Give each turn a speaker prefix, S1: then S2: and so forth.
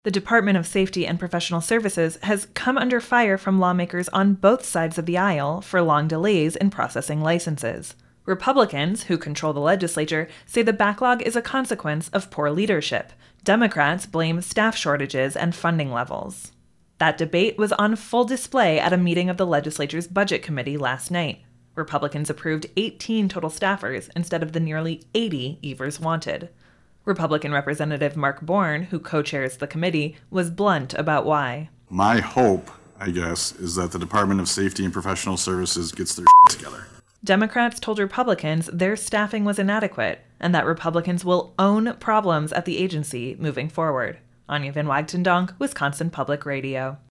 S1: The Department of Safety and Professional Services has come under fire from lawmakers on both sides of the aisle for long delays in processing licenses. Republicans, who control the legislature, say the backlog is a consequence of poor leadership. Democrats blame staff shortages and funding levels. That debate was on full display at a meeting of the legislature's Budget Committee last night. Republicans approved 18 total staffers instead of the nearly 80 Evers wanted. Republican Representative Mark Bourne, who co-chairs the committee, was blunt about why.
S2: My hope, I guess, is that the Department of Safety and Professional Services gets their together.
S1: Democrats told Republicans their staffing was inadequate and that Republicans will own problems at the agency moving forward. Anya Van Wagtendonk, Wisconsin Public Radio.